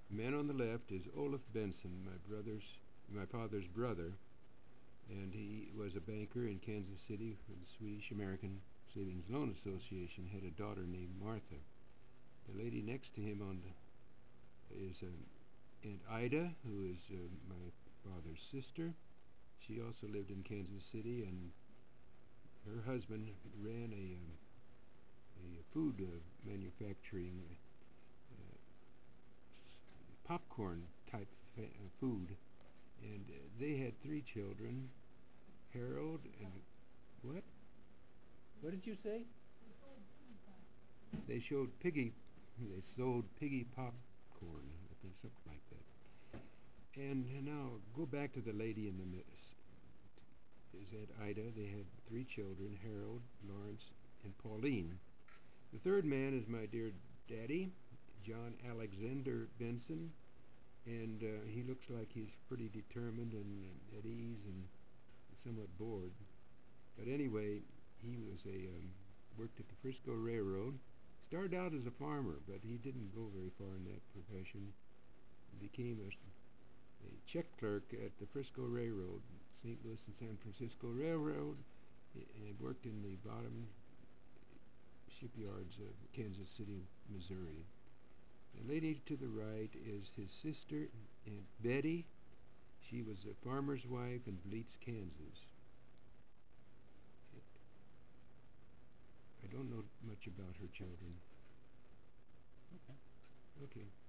The man on the left is Olaf Benson, my father's brother, and he was a banker in Kansas City for the Swedish American Savings Loan Association. Had a daughter named Martha. The lady next to him is Aunt Ida, who is my father's sister. She also lived in Kansas City, and her husband ran a food manufacturing popcorn type food, and they had 3 children. Harold and what? What did you say? They sold piggy popcorn, I think, something like that. And now go back to the lady in the midst. Is that Ida? They had 3 children: Harold, Lawrence, and Pauline. The third man is my dear daddy, John Alexander Benson, and he looks like he's pretty determined and at ease and somewhat bored. But anyway, he was worked at the Frisco Railroad. Started out as a farmer, but he didn't go very far in that profession. He became a check clerk at the Frisco Railroad, St. Louis and San Francisco Railroad, and worked in the bottom shipyards of Kansas City, Missouri. The lady to the right is his sister, Aunt Betty. She was a farmer's wife in Bleets, Kansas. I don't know much about her children. Okay. Okay.